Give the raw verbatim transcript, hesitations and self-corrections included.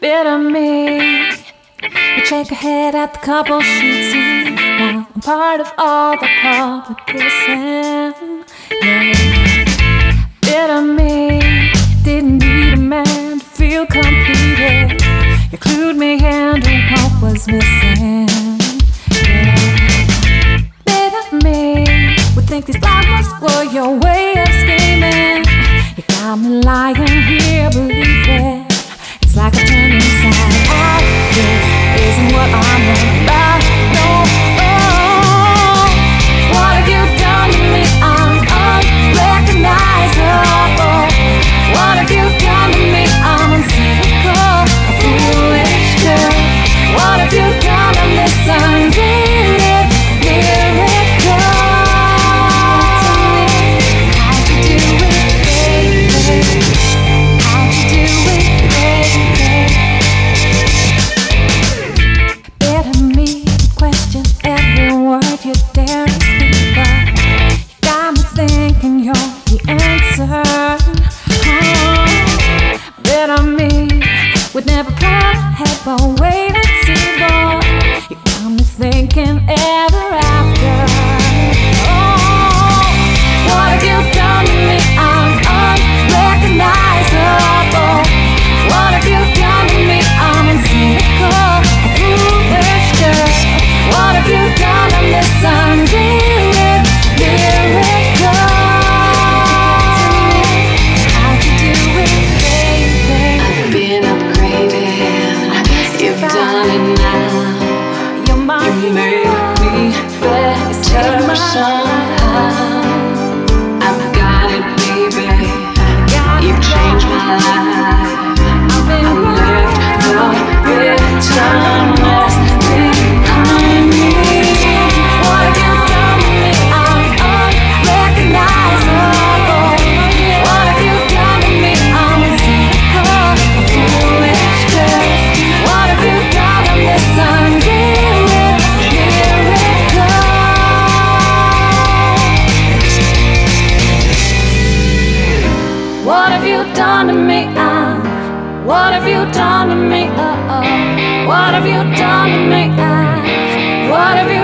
bit of me. You shake your head at the couple she'd see. Now I'm part of all the public kissing. Yeah, bit of me. Didn't need a man to feel completed. You clued me into what was missing. Yeah, bit of me. Would think these problems were your way of scheming. You got me lying here, believe it. It's like a turn inside out. This isn't what I'm about. No, oh, what have you done to me? I'm unrecognizable. What have you done to me? I'm uncynical, a foolish girl. What have you done to me? Unreal, miracle. How'd you do it, baby? How'd you do it, baby? Better me question every word you dare to speak, but you got me thinking you're the answer. Better me would never plan ahead, but wait and see, boy. You got me thinking ever after. Oh, what have you done to me? I'm unrecognizable. What have you done to me? I'm uncynical, a foolish girl. What have you done to me? Unreal, miracle. How'd you do it, baby? I've been upgraded. You've done it now. You're my You made me better somehow. I've got it, baby. You've changed my life. I've been I left the bitterness behind me. What have you done to me? I'm unrecognizable. What have you done to me? I'm uncynical, a foolish girl. What have you done to me? Unreal, miracle. What have you done to me? Uh, what have you done to me? Uh oh. What have you done to me? Uh, what have you